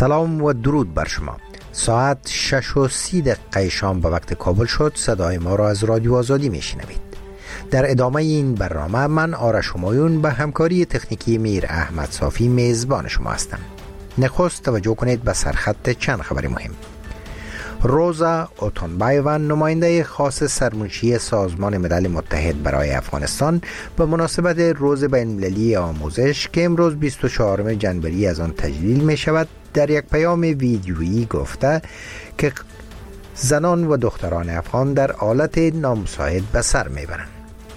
سلام و درود بر شما. ساعت 6:30 شام به وقت کابل شد. صدای ما را از رادیو آزادی میشنوید. در ادامه این برنامه من آرش همایون به همکاری تکنیکی میر احمد صافی میزبان شما هستم. نخست توجه کنید به سرخط چند خبر مهم. روزا اوتونبایوان، نماینده خاص سرمنشی سازمان ملل متحد برای افغانستان، به مناسبت روز بین‌المللی آموزش که امروز 24 جنوری از آن تجلیل می شود، در یک پیام ویدیویی گفته که زنان و دختران افغان در حالت نامساعد به سر میبرند.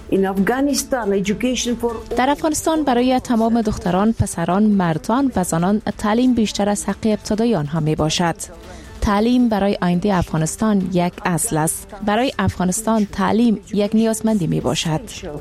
در افغانستان برای تمام دختران، پسران، مردان و زنان تعلیم بیشتر از حق ابتدایی آنها می باشد. تعلیم برای آینده افغانستان یک اصل است. برای افغانستان تعلیم یک نیازمندی می باشد.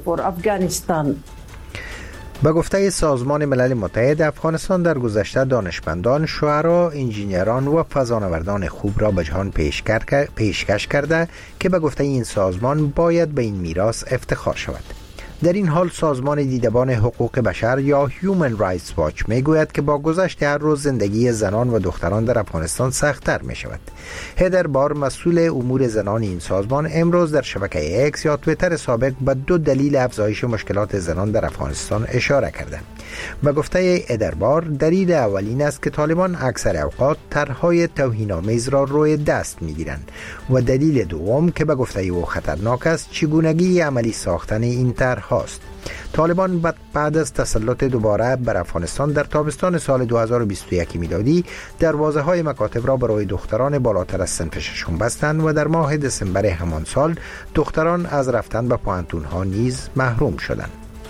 به گفته سازمان ملل متحد، افغانستان در گذشته دانشمندان، شعرا، انجینران و فضانوردان خوب را به جهان پیشکش کرده که به گفته این سازمان باید به این میراث افتخار شود. در این حال سازمان دیدبان حقوق بشر یا Human Rights Watch میگوید که با گذشت هر روز زندگی زنان و دختران در افغانستان سخت‌تر می شود. هدر بار، مسئول امور زنان این سازمان، امروز در شبکه اکس یا توییتر سابق به 2 دلیل افزایش مشکلات زنان در افغانستان اشاره کرده. به گفته هدر بار، دلیل اولین است که طالبان اکثر اوقات طرح‌های توهین‌آمیز را روی دست می‌گیرند و دلیل دوم که به گفته او خطرناک است، چگونگی عملی ساختن این طرح هاست. طالبان بعد از تسلط دوباره بر افغانستان در تابستان سال 2021 میلادی دروازه‌های مکاتب را برای دختران بالاتر از صنف ششم بستند و در ماه دسامبر همان سال دختران از رفتن به پوهنتون‌ها نیز محروم شدند.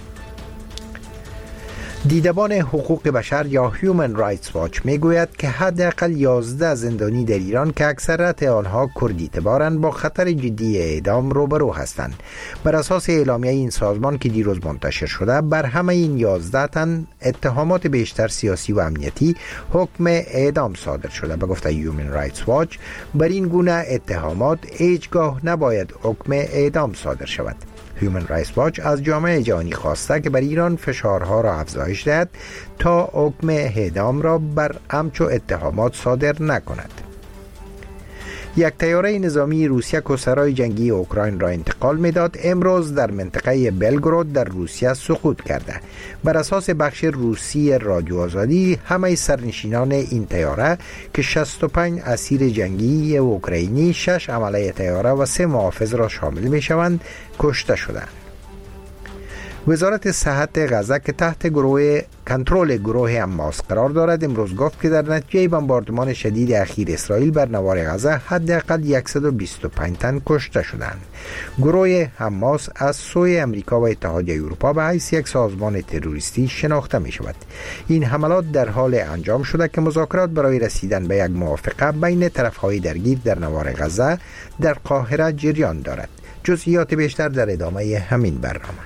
دیدبان حقوق بشر یا Human Rights Watch میگوید که حداقل 11 زندانی در ایران که اکثریت آنها کردی تبارند با خطر جدی اعدام روبرو هستند. بر اساس اعلامیه این سازمان که دیروز منتشر شده، بر همه این 11 تن اتهامات بیشتر سیاسی و امنیتی حکم اعدام صادر شده. به گفته Human Rights Watch، بر این گونه اتهامات هیچگاه نباید حکم اعدام صادر شود. Human Rights Watch از جامعه جهانی خواسته که بر ایران فشارها را افزایش دهد تا حکم اعدام را بر همچو اتهامات صادر نکند. یک طیاره نظامی روسیه که سرای جنگی اوکراین را انتقال میداد، امروز در منطقه بلگراد در روسیه سقوط کرده. بر اساس بخش روسی رادیو آزادی، همه سرنشینان این طیاره که 65 اسیر جنگی اوکراینی، 6 عمله طیاره و 3 محافظ را شامل می شوند، کشته شدند. وزارت صحت غزه که تحت کنترل گروه حماس قرار دارد، امروز گفت که در نتیجه بمباردمان شدید اخیر اسرائیل بر نوار غزه حداقل 125 تن کشته شدند. گروه حماس از سوی امریکا و اتحادیه اروپا به حیث یک سازمان تروریستی شناخته می شود. این حملات در حال انجام شده که مذاکرات برای رسیدن به یک موافقه بین طرفهای درگیر در نوار غزه در قاهره جریان دارد. جزئیات بیشتر در ادامه همین برنامه.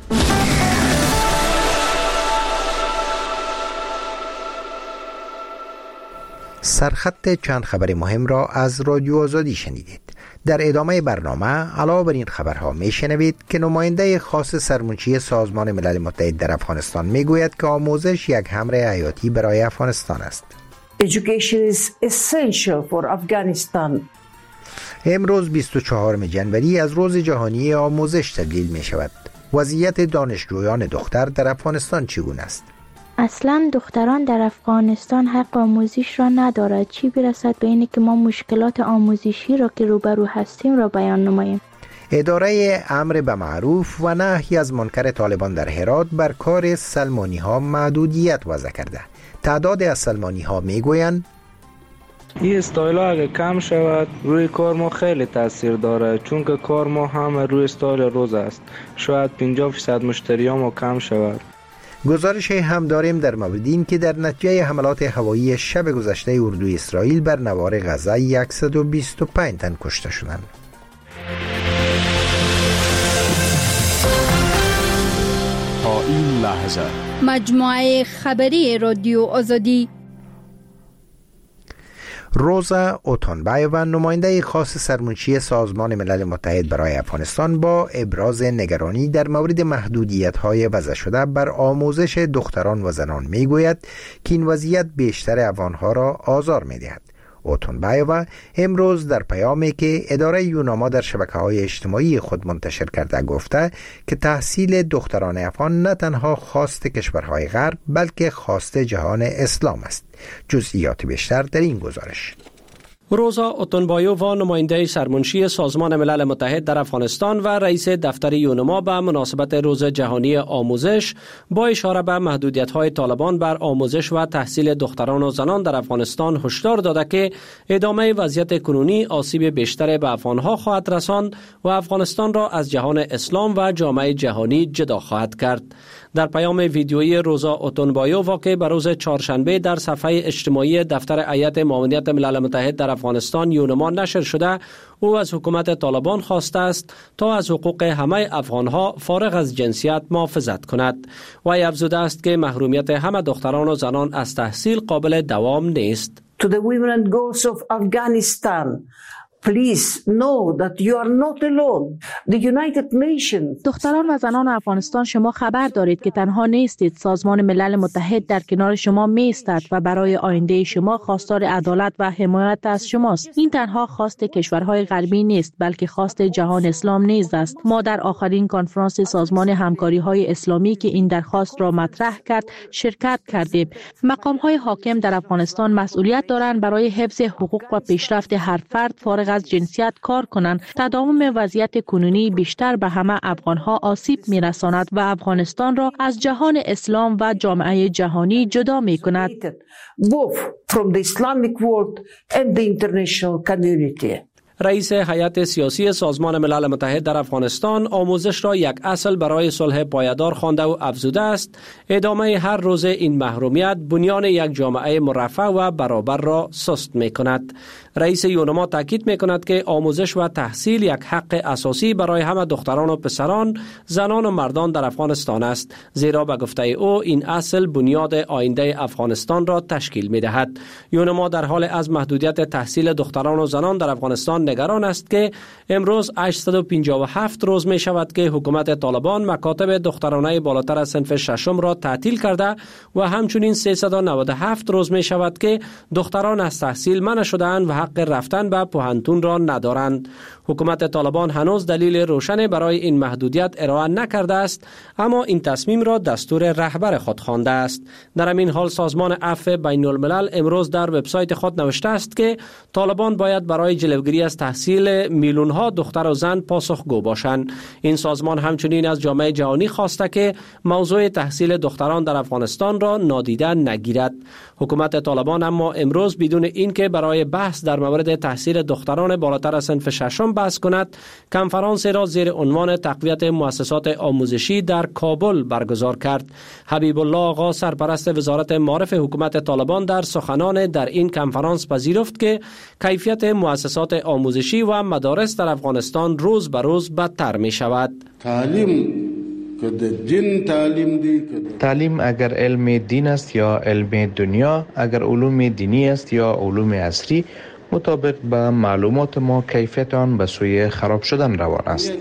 سرخط چند خبر مهم را از رادیو آزادی شنیدید. در ادامه برنامه علاوه بر این خبرها میشنوید که نماینده خاص سرمنشی سازمان ملل متحد در افغانستان میگوید که آموزش یک امر حیاتی برای افغانستان است. Education is essential for Afghanistan. امروز 24 جنوری از روز جهانی آموزش تدلیل می شود. وضعیت دانشجویان دختر در افغانستان چگونه است؟ اصلا دختران در افغانستان حق آموزش را ندارد، چی برسد به اینه که ما مشکلات آموزشی را که روبرو هستیم را بیان نماییم. اداره امر به معروف و نهی از منکر طالبان در هرات بر کار سلمانی ها محدودیت وضع کرده. تعداد از سلمانی ها می گویند این استایل ها اگه کم شود روی کار ما خیلی تاثیر داره، چون که کار ما همه روی استایل روز است. شاید 50% مشتری ها ما کم شود. گزارش هم داریم در مورد این که در نتیجه حملات هوایی شب گذشته اردوی اسرائیل بر نوار غزه 125 تن کشته شدند. تا این لحظه مجموعه خبری رادیو آزادی. روزا اوتونبایووا نماینده خاص سرمنشی سازمان ملل متحد برای افغانستان با ابراز نگرانی در مورد محدودیت‌های وضع شده بر آموزش دختران و زنان میگوید که این وضعیت بیشتر افغان‌ها را آزار می‌دهد. اوتونبایووا امروز در پیامی که اداره یوناما در شبکه‌های اجتماعی خود منتشر کرده گفته که تحصیل دختران افغان نه تنها خواست کشورهای غرب بلکه خواست جهان اسلام است. جزئیات بیشتر در این گزارش. روزا اوتونبایووا نماینده سرمنشی سازمان ملل متحد در افغانستان و رئیس دفتر یونما به مناسبت روز جهانی آموزش با اشاره به محدودیت‌های طالبان بر آموزش و تحصیل دختران و زنان در افغانستان هشدار داده که ادامه وضعیت کنونی آسیب بیشتر به افغان‌ها خواهد رساند و افغانستان را از جهان اسلام و جامعه جهانی جدا خواهد کرد. در پیام ویدیویی روزا اوتونبایووا که به روز چهارشنبه در صفحه اجتماعی دفتر هیئت معاونت ملل متحد در افغانستان یونما نشر شده، او از حکومت طالبان خواسته است تا از حقوق همه افغانها فارغ از جنسیت محافظت کند. وی افزوده است که محرومیت همه دختران و زنان از تحصیل قابل دوام نیست. To the women and girls of Afghanistan, please know that you are not alone. The United Nations. دختران و زنان افغانستان، شما خبر دارید که تنها نیستید. سازمان ملل متحد در کنار شما می‌ایستد و برای آینده شما خواستار عدالت و حمایت از شماست. این تنها خواست کشورهای غربی نیست بلکه خواست جهان اسلام نیز است. ما در آخرین کنفرانس سازمان همکاری‌های اسلامی که این درخواست را مطرح کرد شرکت کردیم. مقام‌های حاکم در افغانستان مسئولیت دارند برای حفظ حقوق و پیشرفت هر فرد فارغ از جنسیت کار کنند. تداوم وضعیت کنونی بیشتر به همه افغانها آسیب می‌رساند و افغانستان را از جهان اسلام و جامعه جهانی جدا می‌کند. Both from the Islamic world and the international community. رئیس هیئت سیاسی سازمان ملل متحد در افغانستان آموزش را یک اصل برای صلح پایدار خوانده و افزوده است ادامه هر روز این محرومیت بنیان یک جامعه مرفه و برابر را سست می‌کند. رئیس یونما تاکید می‌کند که آموزش و تحصیل یک حق اساسی برای همه دختران و پسران، زنان و مردان در افغانستان است، زیرا به گفته او این اصل بنیاد آینده افغانستان را تشکیل می‌دهد. یونما در حال از محدودیت تحصیل دختران و زنان در افغانستان نگران است که امروز 857 روز می شود که حکومت طالبان مکاتب دخترانه بالاتر از صنف ششم را تعطیل کرده و همچنین 397 روز می شود که دختران از تحصیل منع شده‌اند و حق رفتن به پوهنتون را ندارند. حکومت طالبان هنوز دلیل روشن برای این محدودیت ارائه نکرده است، اما این تصمیم را دستور رهبر خود خوانده است. در همین حال سازمان عفو بین الملل امروز در وبسایت خود نوشته است که طالبان باید برای جلوگیری از تحصیل میلیون‌ها دختر و زن پاسخگو باشند. این سازمان همچنین از جامعه جهانی خواسته که موضوع تحصیل دختران در افغانستان را نادیده نگیرد. حکومت طالبان اما امروز بدون اینکه برای بحث در مورد تحصیل دختران بالاتر از صنف ششم بحث کند، کنفرانس را زیر عنوان تقویت مؤسسات آموزشی در کابل برگزار کرد. حبیب الله آقا سرپرست وزارت معارف حکومت طالبان در سخنان در این کنفرانس پذیرفت که کیفیت مؤسسات آموزشی و مدارس در افغانستان روز به روز بدتر می شود. تعلیم اگر علم دین است یا علم دنیا، اگر علوم دینی است یا علوم عصری، مطابق به معلومات ما کیفیت آن به سوی خراب شدن روان است.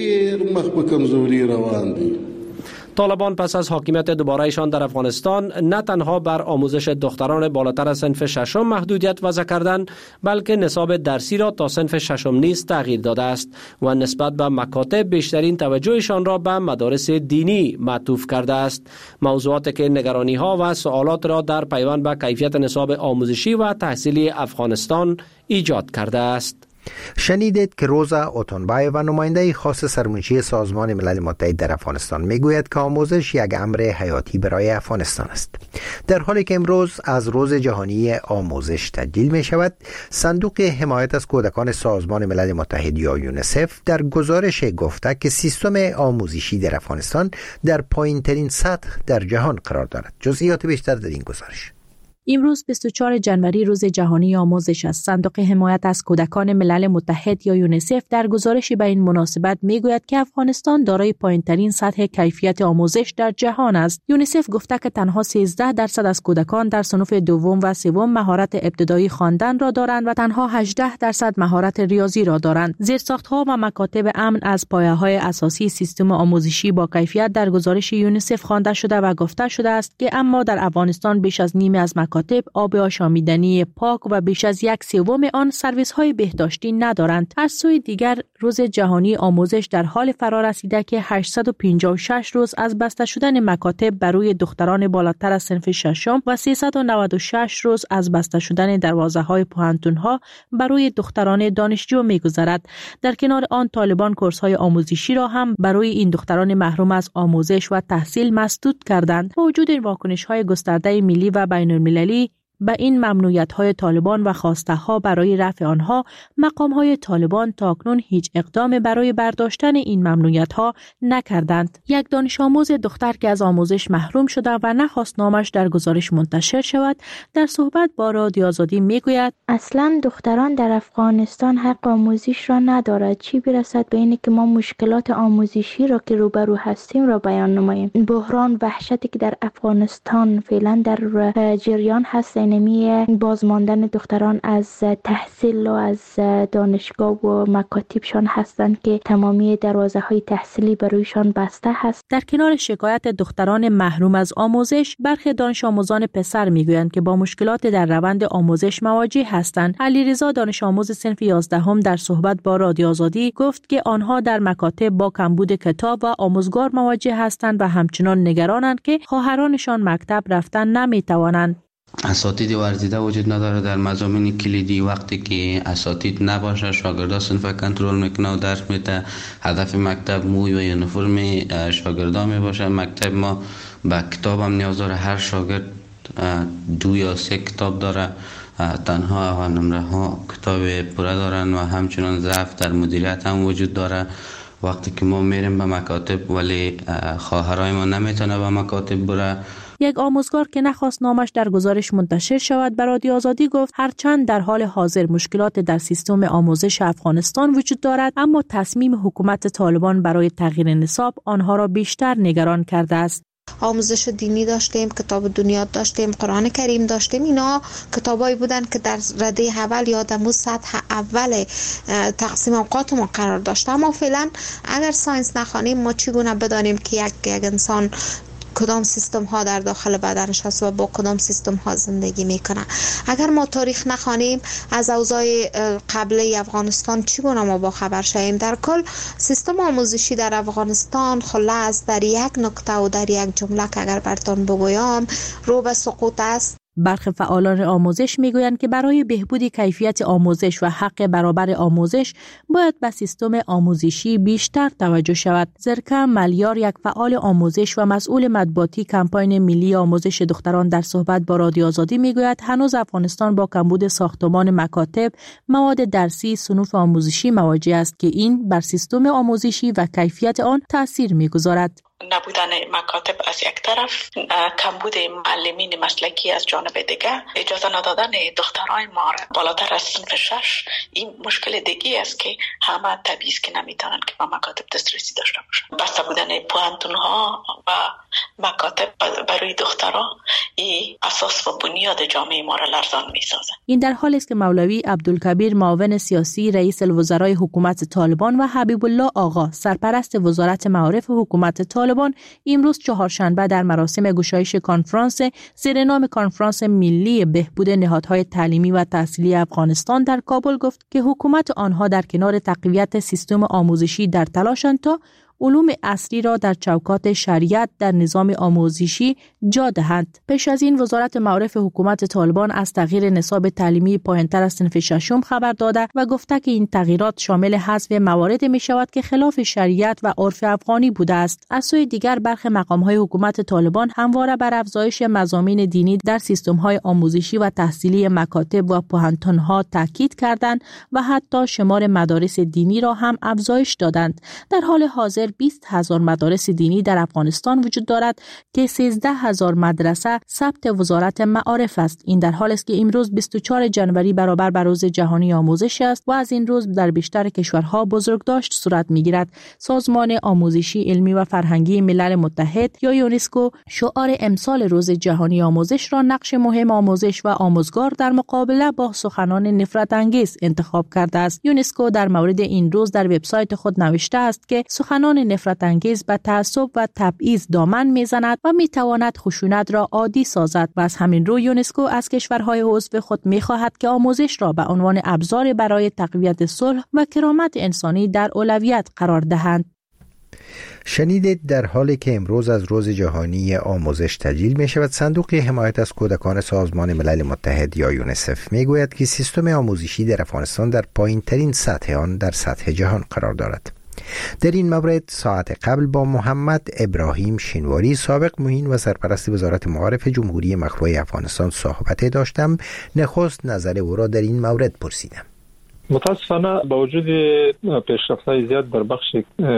طالبان پس از حاکمیت دوباره‌شان در افغانستان نه تنها بر آموزش دختران بالاتر از صنف ششم محدودیت وضع کردند، بلکه نصاب درسی را تا صنف ششم نیز تغییر داده است و نسبت به مکاتب بیشترین توجهشان را به مدارس دینی معطوف کرده است. موضوعاتی که نگرانی‌ها و سوالات را در پیوند به کیفیت نصاب آموزشی و تحصیلی افغانستان ایجاد کرده است. شنیدید که روزا اوتونبایووا نماینده خاص سرمنشی سازمان ملل متحد در افغانستان میگوید که آموزش یک امر حیاتی برای افغانستان است. در حالی که امروز از روز جهانی آموزش تجلیل می شود، صندوق حمایت از کودکان سازمان ملل متحد یا یونیسف در گزارش گفته که سیستم آموزشی در افغانستان در پایین‌ترین سطح در جهان قرار دارد. جزئیات بیشتر در این گزارش. امروز 24 جنوری روز جهانی آموزش است. صندوق حمایت از کودکان ملل متحد یا یونیسف در گزارشی به این مناسبت میگوید که افغانستان دارای پایین‌ترین سطح کیفیت آموزش در جهان است. یونیسف گفته که تنها 13% از کودکان در صنف دوم و سوم مهارت ابتدایی خواندن را دارند و تنها 18% مهارت ریاضی را دارند. زیرساخت‌ها و مکاتب امن از پایه‌های اساسی سیستم آموزشی با کیفیت در گزارش یونیسف خوانده شده و گفته شده است که اما در افغانستان بیش از نیم از مکاتب آب آشامیدنی پاک و بیش از 1/3 آن سرویس‌های بهداشتی ندارند. از سوی دیگر روز جهانی آموزش در حال فرا رسیده که 856 روز از بسته شدن مکاتب برای دختران بالاتر از صنف ششم و 396 روز از بسته شدن دروازه‌های پوهنتون‌ها برای دختران دانشجو می‌گذرد. در کنار آن طالبان کورس‌های آموزشی را هم برای این دختران محروم از آموزش و تحصیل مسدود کردند. با وجود این واکنش‌های گسترده ملی و بین‌المللی به این ممنوعیت‌های طالبان و خواسته‌ها برای رفع آنها، مقام‌های طالبان تاکنون هیچ اقدام برای برداشتن این ممنوعیت‌ها نکردند. یک دانش آموز دختر که از آموزش محروم شده و نخواست نامش در گزارش منتشر شود، در صحبت با رادیو آزادی میگوید: اصلا دختران در افغانستان حق آموزش را ندارد، چی برسد به اینکه ما مشکلات آموزشی را که روبرو هستیم را بیان نماییم. بحران وحشتی که در افغانستان فعلا در جریان هست، نمی بازماندن دختران از تحصیل و از دانشگاه و مکاتبشان هستند که تمامی دروازه های تحصیلی برایشان بسته هست. در کنار شکایت دختران محروم از آموزش، برخی دانش آموزان پسر میگویند که با مشکلات در روند آموزش مواجه هستند. علیرضا دانش آموز صنف 11 در صحبت با رادیو آزادی گفت که آنها در مکاتب با کمبود کتاب و آموزگار مواجه هستند و همچنان نگرانند که خواهرانشان مکتب رفتن نمیتوانند. اساتید ورزیده وجود نداره در مضامین کلیدی. وقتی که اساتید نباشه، شاگردا صنف کنترل میکنه و درس میده. هدف مکتب موی و یونیفرم شاگردا میباشه. مکتب ما به کتاب هم نیاز داره. هر شاگرد 2 یا 3 کتاب داره. تنها نمره ها کتاب پوره دارن و همچنان ضعف در مدیریت هم وجود داره. وقتی که ما میریم به مکاتب ولی خواهرای ما نمیتونه به مکاتب بره. یک آموزگار که نخواست نامش در گزارش منتشر شود به رادیو آزادی گفت هرچند در حال حاضر مشکلات در سیستم آموزش افغانستان وجود دارد، اما تصمیم حکومت طالبان برای تغییر نصاب آنها را بیشتر نگران کرده است. آموزش دینی داشتیم، کتاب دنیا داشتیم، قرآن کریم داشتیم. اینا کتابایی بودن که در رده اول یا در سطح اول تقسیم اوقات ما قرار داشت. اما فعلا اگر ساینس نخوانیم ما چگونه بدانیم که یک انسان کدام سیستم ها در داخل بدنش هست و با کدام سیستم ها زندگی میکنه؟ اگر ما تاریخ نخوانیم از اوضاع قبلی افغانستان چگونه ما با خبر شویم؟ در کل سیستم آموزشی در افغانستان خلاص در یک نکته و در یک جمله که اگر براتون بگویم رو به سقوط است. برخی فعالان آموزش میگویند که برای بهبود کیفیت آموزش و حق برابر آموزش باید به سیستم آموزشی بیشتر توجه شود. زرکه ملیار، یک فعال آموزش و مسئول مطبوعاتی کمپاین ملی آموزش دختران در صحبت با رادیو آزادی میگوید هنوز افغانستان با کمبود ساختمان مکاتب، مواد درسی، صنوف آموزشی مواجه است که این بر سیستم آموزشی و کیفیت آن تاثیر میگذارد. نبودن مکاتب از یک طرف، کمبود معلمین مسلکی از جانب دیگه، اجازه ندادن دخترای ما بالاتر از صنف 6 این مشکل دیگه است که همه طبیعی است که نمیتونن که با مکاتب دسترسی داشته باشن. بسته بودن پوهنتون ها و مکاتب برای دخترها این اساس و بنیاد جامعه ما را لرزان میسازه. این در حالی است که مولوی عبدالکبیر معاون سیاسی رئیس الوزرای حکومت طالبان و حبیب الله آقا سرپرست وزارت معارف حکومت طالبان امروز چهارشنبه در مراسم گشایش کنفرانس زیر نام کنفرانس ملی بهبود نهادهای تعلیمی و تحصیلی افغانستان در کابل گفت که حکومت آنها در کنار تقویت سیستم آموزشی در تلاشند تا علوم عصری را در چوکات شریعت در نظام آموزشی جا دهند. پیش از این وزارت معارف حکومت طالبان از تغییر نصاب تعلیمی پایین‌تر از صنف 6 خبر داده و گفته که این تغییرات شامل حذف موارد می شود که خلاف شریعت و عرف افغانی بوده است. از سوی دیگر برخی مقام‌های حکومت طالبان همواره بر افزایش مضامین دینی در سیستم‌های آموزشی و تحصیلی مکاتب و پوهنتون‌ها تاکید کردند و حتی شمار مدارس دینی را هم افزایش دادند. در حال حاضر حاضر 20,000 مدارس دینی در افغانستان وجود دارد که 13,000 مدرسه ثبت وزارت معارف است. این در حالی است که امروز 24 جنوری برابر با روز جهانی آموزش است و از این روز در بیشتر کشورها بزرگداشت صورت می‌گیرد. سازمان آموزشی، علمی و فرهنگی ملل متحد یا یونسکو شعار امسال روز جهانی آموزش را نقش مهم آموزش و آموزگار در مقابله با سخنان نفرت انگیز انتخاب کرده است. یونسکو در مورد این روز در وبسایت خود نوشته است که سخنان نفرت انگیز به تعصب و تبعیض دامن میزند و میتواند خشونت را عادی سازد و از همین رو یونسکو از کشورهای عضو خود میخواهد که آموزش را به عنوان ابزار برای تقویت صلح و کرامت انسانی در اولویت قرار دهند. شنیدید در حالی که امروز از روز جهانی آموزش تجلیل می شود، صندوق حمایت از کودکان سازمان ملل متحد یا یونیسف می گوید که سیستم آموزشی در افغانستان در پایین ترین سطح آن در سطح جهان قرار دارد. در این مورد ساعت قبل با محمد ابراهیم شینواری، سابق معین و سرپرست وزارت معارف جمهوری مخلوع افغانستان صحبت داشتم. نخست نظر او را در این مورد پرسیدم. متاسفانه با وجود پیشرفت‌های زیاد در بخش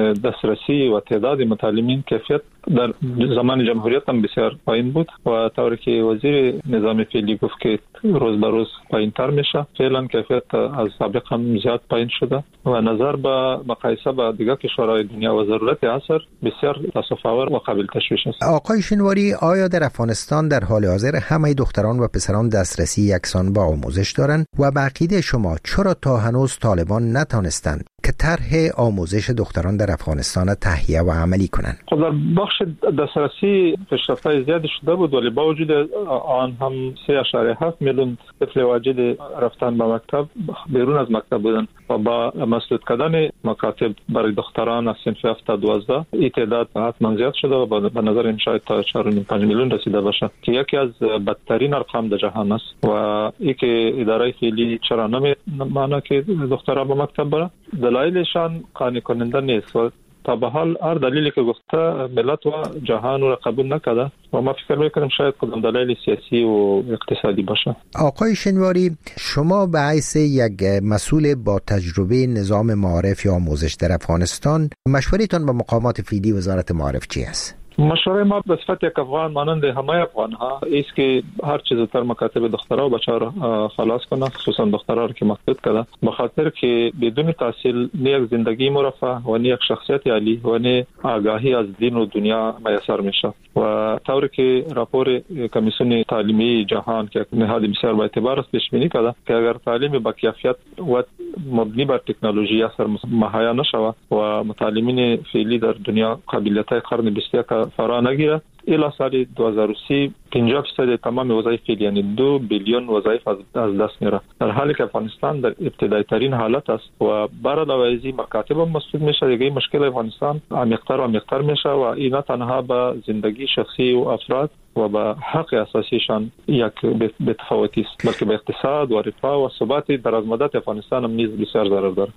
دسترسی و تعداد متعلمین، کیفیت در زمان جمهوریت هم بسیار پایین بود و طوری که وزیر نظام فعلی گفت که روز به روز پایین‌تر میشه، فعلا کیفیت از سابق هم زیاد پایین شده و نظر به مقایسه با دیگر کشورهای دنیا و ضرورت عصر بسیار تاسف‌آور و قابل تشویش است. آقای شینواری، آیا در افغانستان در حال حاضر همه دختران و پسران دسترسی یکسان به آموزش دارند و به عقیده شما چرا تا هنوز طالبان نتانستند که طرح آموزش دختران در افغانستان تهیه و عملی کنند؟ خب در بخش دسترسی پیشرفت‌های زیادی شده بود، ولی با وجود آن هم 3.7 میلیون طفل واجد رفتن به مکتب بیرون از مکتب بودند و با مسدود کردن مکاتب برای دختران از صنف 7 تا 12 این تعداد حتما زیاد شده و به نظر این شاید تا 4.5 میلیون رسیده باشه که یکی از بدترین ارقام در جهان است و این که اداره فعلی چرا نمی‌مانه که دختران به مکتب برن، دلایلشان قانع کننده نیست و تا به حال هر دلیلی که گفته ملت و جهان را قبول نکرده و ما فکر میکنیم شاید کدام دلیل سیاسی و اقتصادی باشه. آقای شینواری، شما به حیث یک مسئول با تجربه نظام معارف یا آموزش در افغانستان، مشورتان به مقامات فعلی وزارت معارف چی است؟ مشوره ما به صفت یک افغان مانند همه افغان‌ها است که هر چیز زودتر مکاتب دخترها و بچه‌ها خلاص کنه، خصوصا دخترها که مسدود کرده، به خاطر که بدون تحصیل نه یک زندگی مرفه و نه یک شخصیت عالی و نه آگاهی از دین و دنیا میسر میشه و طوری که راپور کمیسیون تعلیمی جهان که نهاد بسیار با اعتبار است پیش بینی کرده که اگر تعلیم با کیفیت و مبنی بر تکنولوژی اثر مهیا نشود و متعلمین فعلی در دنیا قابلیت‌های قرن 21 فرا نگیره، الی سال 2030 50% تمام وظایف فعلی یعنی 2 بیلیون وظایف از دست میره، در حالی که افغانستان در ابتدایی ترین حالت است و برای دوازی مکاتب مسدود میشه. دیگه مشکل افغانستان عمیق‌تر و عمیق‌تر میشه و این نه تنها به زندگی شخصی و افراد و به حق اساسیشان یک بتفاوتی است، بلکه به اقتصاد و رفاه و ثبات درازمدت افغانستان هم نیز بسیار ضرر داره.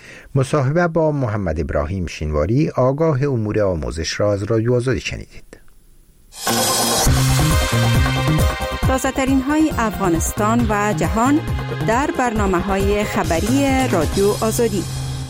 مصاحبه با محمد ابراهیم شینواری، آگاه امور آموزش را از رادیو آزادی شنیدید. تازه‌ترین های افغانستان و جهان در برنامه‌های خبری رادیو آزادی.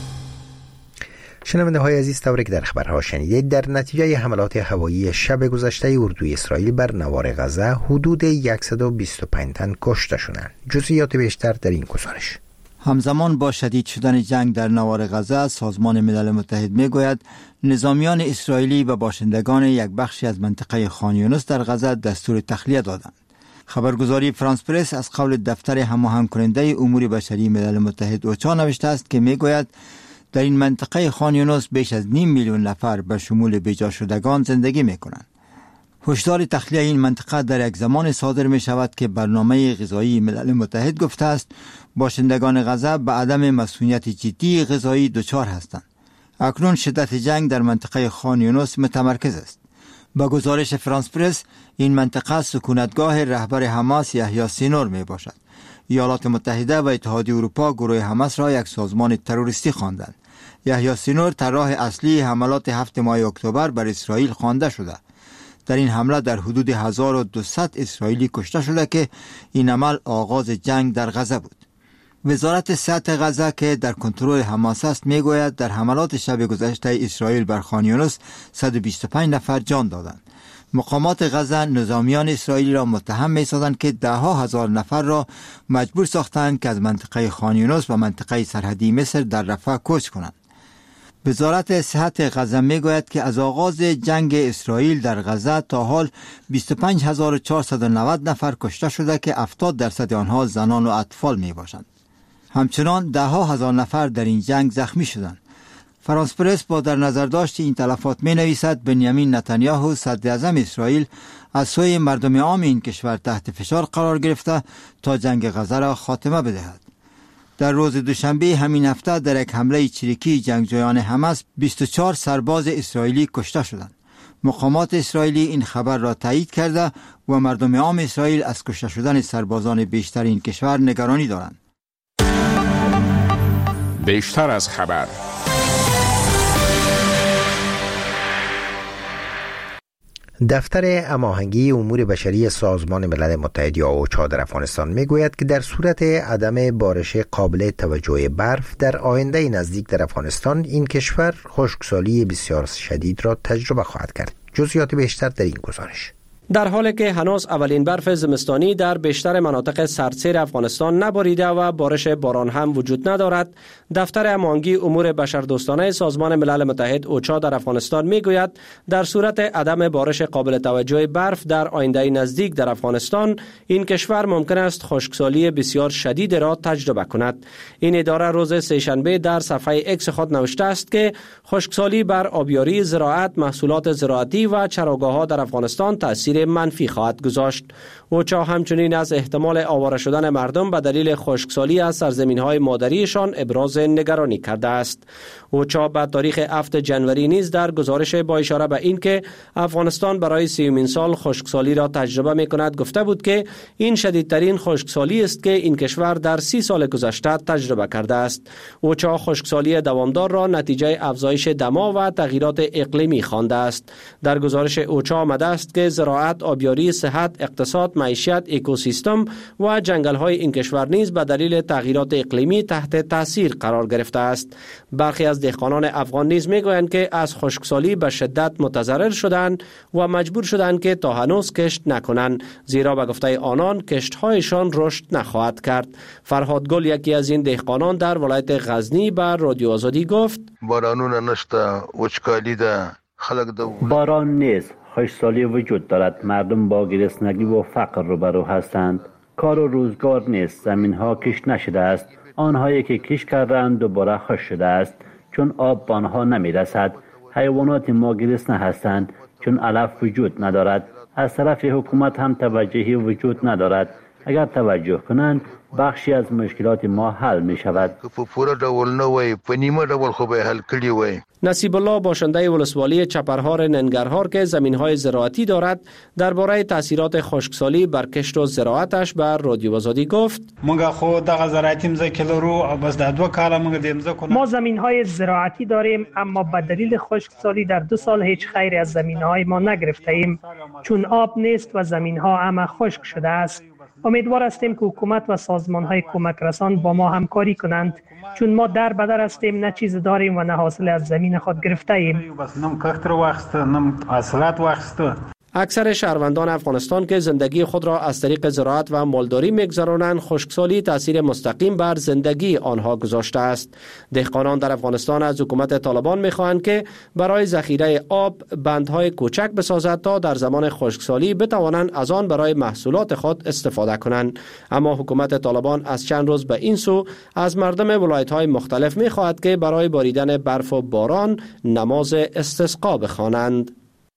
شنونده های عزیز، طوری که در خبرها شنیدید، در نتیجه حملات هوایی شب گذشته اردوی اسرائیل بر نوار غزه حدود 125 تن کشته شدند. جزئیات بیشتر در این گزارش. همزمان با شدید شدن جنگ در نوار غزه، سازمان ملل متحد میگوید نظامیان اسرائیلی به باشندگان یک بخشی از منطقه خان یونس در غزه دستور تخلیه دادند. خبرگزاری فرانس پرس از قول دفتر هماهنگ کننده امور بشری ملل متحد اوچا نوشته است که میگوید در این منطقه خان یونس بیش از 5 میلیون نفر به شمول بیجا شدگان زندگی میکنند. هشدار تخلیه این منطقه در یک زمان صادر می شود که برنامه غذایی ملل متحد گفته است باشندگان غزه به عدم مسئولیت جدی غذایی دچار هستند. اکنون شدت جنگ در منطقه خان یونس متمرکز است. با گزارش فرانس پرس، این منطقه سکونتگاه رهبر حماس یحیی سینور می باشد. ایالات متحده و اتحادیه اروپا گروه حماس را یک سازمان تروریستی خواندند. یحیی سینور طراح اصلی حملات 7 ماه اکتبر بر اسرائیل خوانده شده. در این حمله در حدود 1200 اسرائیلی کشته شده که این عمل آغاز جنگ در غزه بود. وزارت صحت غزه که در کنترل حماس است میگوید در حملات شب گذشته اسرائیل بر خان یونس 125 نفر جان دادند. مقامات غزه نظامیان اسرائیلی را متهم می‌سازند که ده ها هزار نفر را مجبور ساختند که از منطقه خان یونس و منطقه سرحدی مصر در رفح کوچ کنند. وزارت صحت غزه میگوید که از آغاز جنگ اسرائیل در غزه تا حال 25490 نفر کشته شده که 70% آنها زنان و اطفال می باشند. همچنان ده ها هزار نفر در این جنگ زخمی شدند. فرانس پرس با در نظر داشت این تلفات می نویسد بنیامین نتانیاهو صدر اعظم اسرائیل از سوی مردم عام این کشور تحت فشار قرار گرفته تا جنگ غزه را خاتمه بدهد. در روز دوشنبه همین هفته در یک حمله چریکی جنگجویان حماس 24 سرباز اسرائیلی کشته شدند. مقامات اسرائیلی این خبر را تایید کرده و مردم عام اسرائیل از کشته شدن سربازان بیشتر این کشور نگرانی دارند. بیشتر از خبر. دفتر هماهنگی امور بشری سازمان ملل متحد یا اوچا در افغانستان میگوید که در صورت عدم بارش قابل توجه برف در آینده نزدیک در افغانستان این کشور خشکسالی بسیار شدید را تجربه خواهد کرد. جزئیات بیشتر در این گزارش. در حالی که هنوز اولین برف زمستانی در بیشتر مناطق سردسیر افغانستان نباریده و بارش باران هم وجود ندارد، دفتر هماهنگی امور بشردوستانه سازمان ملل متحد اوچا در افغانستان میگوید در صورت عدم بارش قابل توجه برف در آینده نزدیک در افغانستان این کشور ممکن است خشکسالی بسیار شدید را تجربه کند. این اداره روز سه‌شنبه در صفحه اکس خود نوشته است که خشکسالی بر آبیاری، زراعت، محصولات زراعتی و چراگاه‌ها در افغانستان تاثیر منفی خواهد گذاشت. اوچا همچنین از احتمال آواره شدن مردم به دلیل خشکسالی از سرزمین‌های مادریشان ابراز نگرانی کرده است. اوچا به تاریخ 7 جنوری نیز در گزارش با اشاره به اینکه افغانستان برای 30مین سال خشکسالی را تجربه می‌کند گفته بود که این شدیدترین خشکسالی است که این کشور در 30 سال گذشته تجربه کرده است. اوچا خشکسالی دوامدار را نتیجه افزایش دما و تغییرات اقلیمی خوانده است. در گزارش اوچا آمده است که زراعت، آبیاری، صحت، اقتصاد، معیشت، اکوسیستم و جنگل‌های این کشور نیز به دلیل تغییرات اقلیمی تحت تاثیر قرار گرفته است. برخی از دهقانان افغان نیز میگویند که از خشکسالی به شدت متضرر شدند و مجبور شدند که تا هنوز کشت نکنند، زیرا به گفته آنان کشت‌هایشان رشد نخواهد کرد. فرهاد گل یکی از این دهقانان در ولایت غزنی به رادیو آزادی گفت: بارانون نشته، وچکالی ده، باران نیست، خشکسالی وجود دارد. مردم با گرسنگی و فقر روبرو هستند. کار و روزگار نیست. زمین ها کشت نشده است. آنهایی که کشت کردند دوباره خشک شده است چون آب به آنها نمی رسد. حیوانات ما گرسنه هستند چون علف وجود ندارد. از طرف حکومت هم توجهی وجود ندارد. اگر توجه کنند بخشی از مشکلات ما حل می شود. نصیب الله باشنده ولسوالی چپرهار ننگرهار که زمین‌های زراعتی دارد درباره تاثیرات خشکسالی بر کشت و زراعتش بر رادیو آزادی گفت: ما زمین‌های زراعتی داریم، اما به دلیل خشکسالی در 2 سال هیچ خیری از زمین‌های ما نگرفته ایم چون آب نیست و زمین‌ها همه خشک شده است. امیدوار هستیم که حکومت و سازمان‌های کمک رسان با ما همکاری کنند چون ما در بدر هستیم، نه چیز داریم و نه حاصل از زمین خود گرفته ایم. اکثر شهروندان افغانستان که زندگی خود را از طریق زراعت و مالداری می‌گذرانند، خشکسالی تاثیر مستقیم بر زندگی آنها گذاشته است. دهقانان در افغانستان از حکومت طالبان می‌خواهند که برای ذخیره آب بندهای کوچک بسازد تا در زمان خشکسالی بتوانند از آن برای محصولات خود استفاده کنند. اما حکومت طالبان از چند روز به این سو از مردم ولایت‌های مختلف می‌خواهد که برای باریدن برف و باران نماز استسقا بخوانند.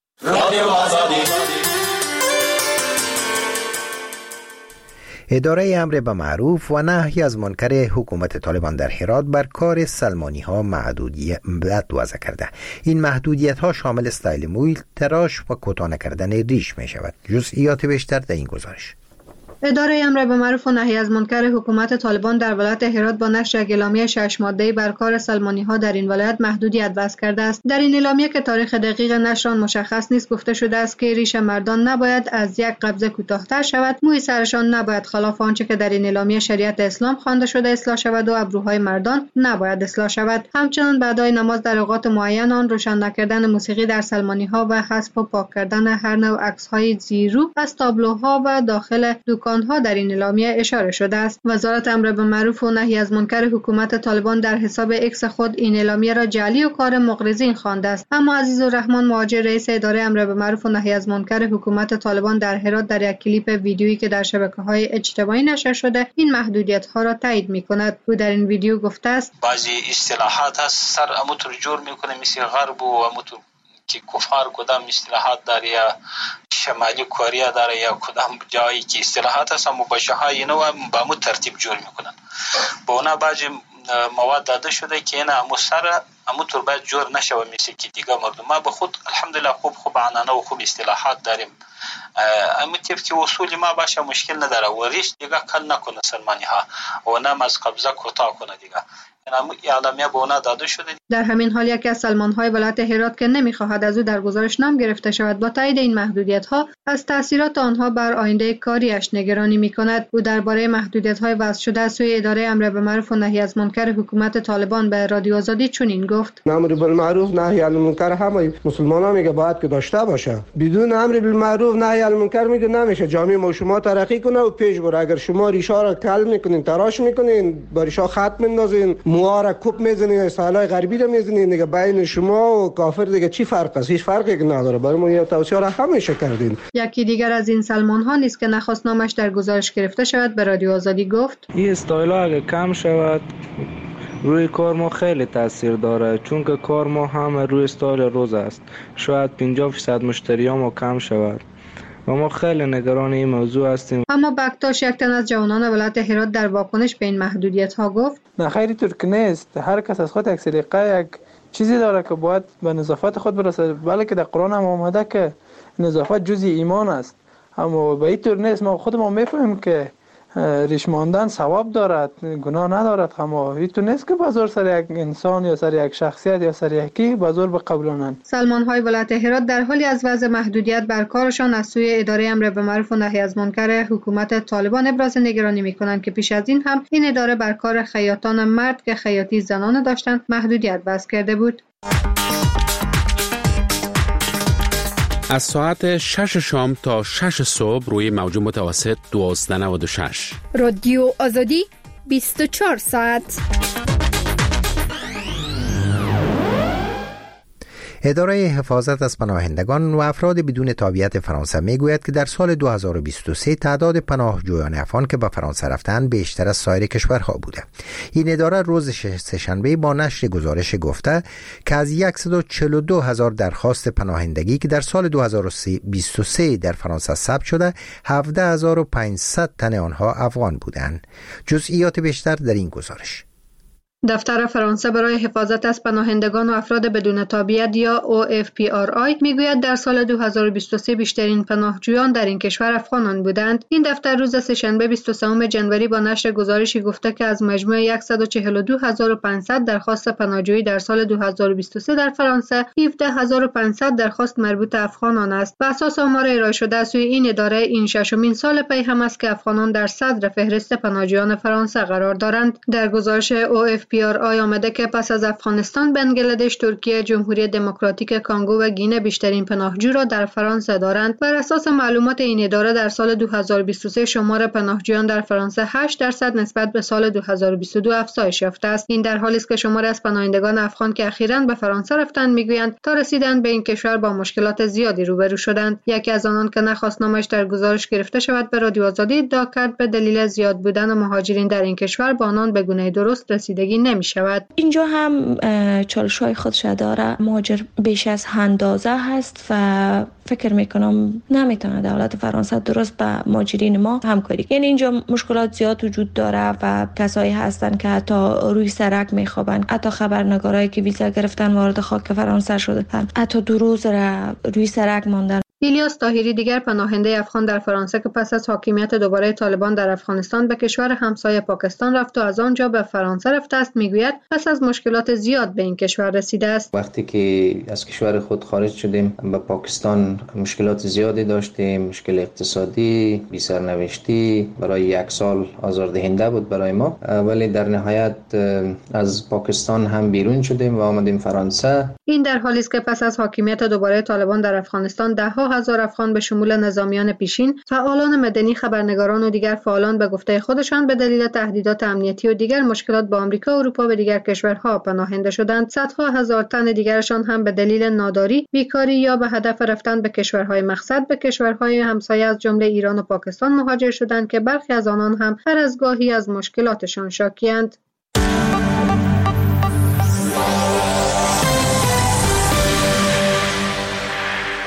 اداره امر به معروف و نهی از منکر حکومت طالبان در هرات بر کار سلمانی ها محدودیت وضع کرده. این محدودیت ها شامل استایل موی، تراش و کتانه کردن ریش می شود. جزئیات بیشتر در این گزارش. اداره امر بالمعروف و نهی از منکر حکومت طالبان در ولایت هرات با نشر اعلامیه 6 ماده‌ای بر کار سلمانی‌ها در این ولایت محدودیت وضع کرده است. در این اعلامیه که تاریخ دقیق نشر آن مشخص نیست گفته شده است که ریش مردان نباید از یک قبضه کوتاه‌تر شود، موی سرشان نباید خلاف آنچه که در این اعلامیه شریعت اسلام خوانده شده اصلاح شود و ابروهای مردان نباید اصلاح شود. همچنین بعدای نماز در اوقات معین آن روشن نکردن موسیقی در سلمانی‌ها و حذف و پاک کردن هر نوع عکس‌های زیرو از تابلوها و داخل دکان‌ها در این اعلامیه اشاره شده است. وزارت امر بالمعروف و نهی از منکر حکومت طالبان در حساب اکس خود این اعلامیه را جعلی و کار مغرضین خوانده است. اما عزیزالرحمن مهاجر رئیس اداره امر بالمعروف و نهی از منکر حکومت طالبان در هرات در یک کلیپ ویدیویی که در شبکه‌های اجتماعی نشر شده این محدودیت‌ها را تایید می‌کند. او در این ویدیو گفته است: بعضی اصطلاحات هست سر اموتر جور می‌کنه مثل غرب و اموتر که کفار کدام اصطلاحات داره یا شمالی کره داره یا کدام جایی که اصطلاحات هست مباشرها اینو با مو ترتیب جور میکنن. با اونا بعضی مواد داده شده که اینا اموتر باید جور نشه و مثل که دیگه مردم ما به خود الحمدلله خوب عنعنه و خوب اصطلاحات داریم. اما طیب که اصول ما باشه مشکل نداره و ریش دیگه کل نکنه سلمانی ها و نم از قبضه کوتاه کنه دیگه. اعلامیه به اونا داده شده. در همین حال یکی از سلمان‌های ولایت هرات که نمی‌خواهد از او در گزارش نام گرفته شود با تایید این محدودیت‌ها از تاثیرات آنها بر آینده کاریش نگرانی می‌کند. او درباره محدودیت‌های وضع شده از سوی اداره امر بالمعروف و نهی از منکر حکومت طالبان به رادیو آزادی چنین گفت: امر بالمعروف نهی عن المنکر همه مسلمان‌ها میگه باید که داشته باشه. بدون امر بالمعروف نهی عن المنکر میگه نمیشه جامعه ما شما ترقی کنه و پیش بره. اگر شما ریشا را کل می‌کنین تراش می‌کنین با ریشا خط می‌اندازین موها را کوب می‌زنین استایل‌های غربی را می‌زنین دیگه بین شما و کافر دیگه چی فرق است؟ هیچ فرقی نداره. برای ما یه توصیه را همیشه کردیم. یکی دیگر از این سلمان‌ها نیست که نخواست نامش در گزارش گرفته شود به رادیو آزادی گفت: این استایل‌ها اگه کم شود روی کار ما خیلی تاثیر داره، چون که کار ما هم روی استایل روز است. شاید 50% مشتریامو کم شود و ما خیلی نگران این موضوع هستیم. اما بکتاش یک تن از جوانان ولایت هرات در واکنش به این محدودیت‌ها گفت: نه خیلی طور نیست. هر کس از خود یک سلیقه یک چیزی داره که باید به نظافت خود برسه. بلکه در قرآن هم آمده که نظافت جزء ایمان است. اما به این طور نیست. ما خودمون میفهمیم که ریش ماندن ثواب دارد، گناه ندارد. اما این طور نیست که بازار سر یک انسان یا سر یک شخصیت یا سر یکی بازار بقبولانند. سلمان‌های ولایت هرات در حالی از وضع محدودیت بر کارشان از سوی اداره امر بالمعروف و نهی از منکر حکومت طالبان ابراز نگرانی می‌کنند که پیش از این هم این اداره بر کار خیاطان مرد که خیاطی زنانه داشتند محدودیت وضع کرده بود. از ساعت 6 شام تا 6 صبح روی موج متوسط 1296 رادیو آزادی 24 ساعت. اداره حفاظت از پناهندگان و افراد بدون تابعیت فرانسه میگوید که در سال 2023 تعداد پناهجویان افغان که به فرانسه رفتند بیشتر از سایر کشورها بوده. این اداره روز سه‌شنبه با نشر گزارش گفته که از 142,000 درخواست پناهندگی که در سال 2023 در فرانسه ثبت شده 17,500 تن آنها افغان بودند. جزئیات بیشتر در این گزارش. دفتر فرانسه برای حفاظت از پناهندگان و افراد بدون تابعیت یا OFPRI میگوید در سال 2023 بیشترین پناهجویان در این کشور افغانان بودند. این دفتر روز سه‌شنبه 23 جنوری با نشر گزارشی گفته که از مجموع 142,500 درخواست پناهجویی در سال 2023 در فرانسه 17,500 درخواست مربوط افغانان است. بر اساس آمار ارائه شده از سوی این اداره این ششمین سال پی هم است که افغانان در صدر فهرست پناهجویان فرانسه قرار دارند. در گزارش OFPRI آمده که پس از افغانستان، بنگلادش، ترکیه، جمهوری دموکراتیک کانگو و گینه بیشترین پناهجو را در فرانسه دارند. بر اساس معلومات این اداره در سال 2023 شمار پناهجویان در فرانسه 8% نسبت به سال 2022 افزایش یافته است. این در حالی است که شمار از پناهندگان افغان که اخیراً به فرانسه رفتند میگویند تا رسیدن به این کشور با مشکلات زیادی روبرو شدند. یکی از آنان که نخواست نامش در گزارش گرفته شود به رادیو آزادی ادعا کرد به دلیل زیاد بودن مهاجرین در این کشور با آنان به گونه درست رسیدگی نمی شود. اینجا هم چالش‌های خودش داره. مهاجر بیش از اندازه هست و فکر میکنم نمیتونه دولت فرانسه درست با مهاجرین ما همکاری. یعنی اینجا مشکلات زیاد وجود داره و کسایی هستن که حتی روی سرک میخوابن، حتی خبرنگارایی که ویزا گرفتن وارد خاک فرانسه شدن، حتی 2 روز روی سرک ماندن. ایلیاس طاهری دیگر پناهنده افغان در فرانسه که پس از حاکمیت دوباره طالبان در افغانستان به کشور همسایه پاکستان رفت و از آنجا به فرانسه رفته است میگوید پس از مشکلات زیاد به این کشور رسیده است. وقتی که از کشور خود خارج شدیم به پاکستان مشکلات زیادی داشتیم، مشکل اقتصادی، بی سرنوشتی، برای 1 سال آزاردهنده بود برای ما، ولی در نهایت از پاکستان هم بیرون شدیم و آمدیم فرانسه. این در حالی است که پس از حاکمیت دوباره طالبان در افغانستان ده‌ها هزار افغان به شمول نظامیان پیشین، فعالان مدنی، خبرنگاران و دیگر فعالان به گفته خودشان به دلیل تهدیدات امنیتی و دیگر مشکلات با آمریکا و اروپا به دیگر کشورها پناهنده شدند. صدها هزار تن دیگرشان هم به دلیل ناداری، بیکاری یا به هدف رفتن به کشورهای مقصد به کشورهای همسایه از جمله ایران و پاکستان مهاجر شدند که برخی از آنان هم هر از گاهی از مشکلاتشان شاکی‌اند.